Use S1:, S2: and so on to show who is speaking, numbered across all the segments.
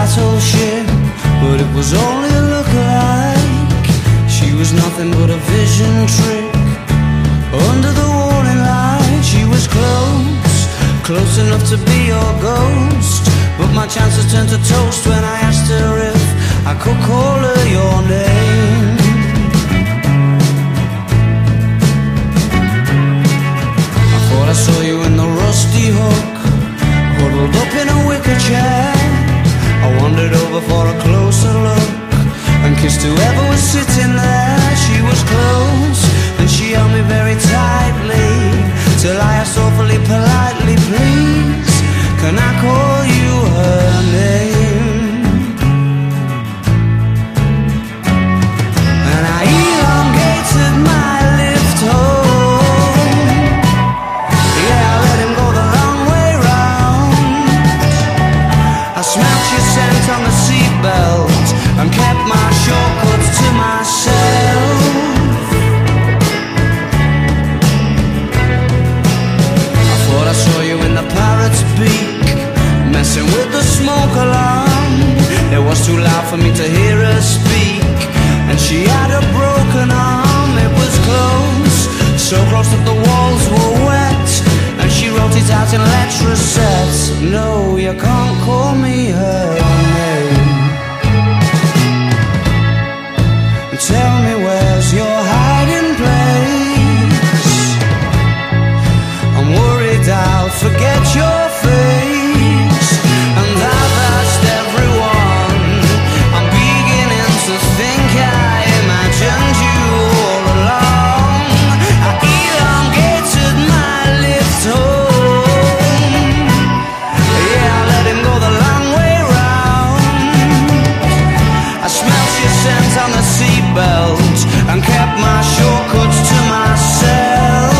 S1: battleship, but it was only a look-alike. She was nothing but a vision trick. Under the warning light, she was close, close enough to be your ghost. But my chances turned to toast when I asked her if I could call her your name. I thought I saw you in the Rusty Hook, huddled up in a wicker chair. I wandered over for a closer look and kissed whoever was sitting there. She was close and she held me very tightly, till I asked awfully politely, please, can I call you her name? And I elongated my lift home. Yeah, I let him go the long way round. I smelt your scent on the seatbelt and kept my shortcuts to myself. I thought I saw you in the parrot's beak, messing with the smoke alarm. It was too loud for me to hear her speak, and she had a broken arm. It was close, so close that the walls were wet, and she wrote it out in letters set. No, you can't call me her name. Tell me, where's your hiding place? I'm worried I'll forget your face, and I've asked everyone. I'm beginning to think I imagined you all along. I elongated my lift home. Yeah, I let him go the long way round. I smelt your scent on the seatbelt and kept my shortcuts to myself.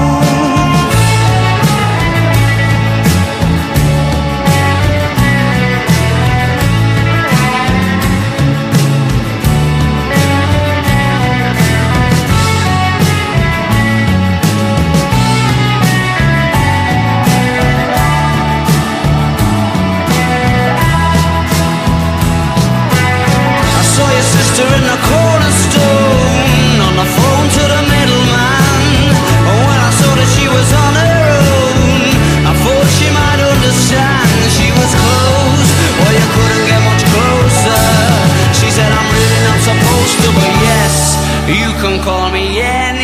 S1: I saw your sister in the cornerstone, on the phone to the middleman. And when I saw that she was on her own, I thought she might understand. She was close, well you couldn't get much closer. She said, I'm really not supposed to, but yes, you can call me, yeah.